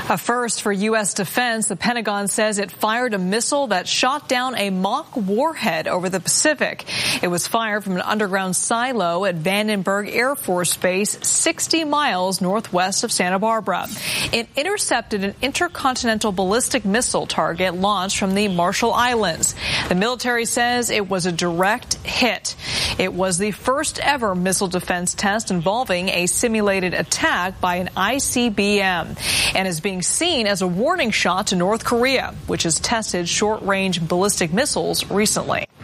A first for U.S. defense. The Pentagon says it fired a missile that shot down a mock warhead over the Pacific. It was fired from an underground silo at Vandenberg Air Force Base, 60 miles northwest of Santa Barbara. It intercepted an intercontinental ballistic missile target launched from the Marshall Islands. The military says it was a direct hit. It was the first ever missile defense test involving a simulated attack by an ICBM and is being seen as a warning shot to North Korea, which has tested short-range ballistic missiles recently.